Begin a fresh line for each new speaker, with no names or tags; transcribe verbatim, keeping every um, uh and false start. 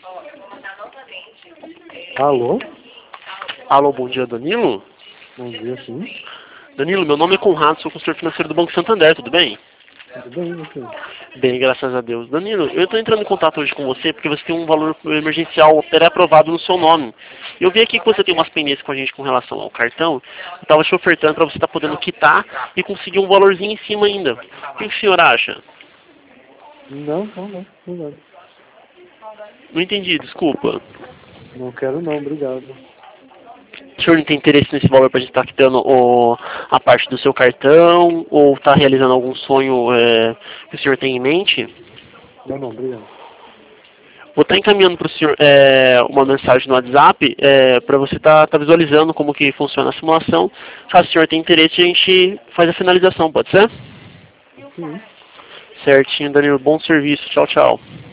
Alô?
Alô, bom dia, Danilo?
Bom dia, sim.
Danilo, meu nome é Conrado, sou consultor financeiro do Banco Santander, tudo bem?
Tudo bem, você?
Bem, graças a Deus. Danilo, eu estou entrando em contato hoje com você porque você tem um valor emergencial pré-aprovado no seu nome. Eu vi aqui que você tem umas pendências com a gente com relação ao cartão. Eu estava te ofertando para você estar podendo quitar e conseguir um valorzinho em cima ainda. O que o senhor acha?
Não, não, não. Obrigado.
Não entendi, desculpa.
Não quero não, obrigado.
O senhor não tem interesse nesse valor para a gente estar quitando o, a parte do seu cartão ou está realizando algum sonho é, que o senhor tem em mente?
Não, não, obrigado.
Vou estar encaminhando para o senhor é, uma mensagem no WhatsApp é, para você estar tá, tá visualizando como que funciona a simulação. Caso o senhor tenha interesse, a gente faz a finalização, pode ser?
Sim.
Certinho, Danilo. Bom serviço. Tchau, tchau.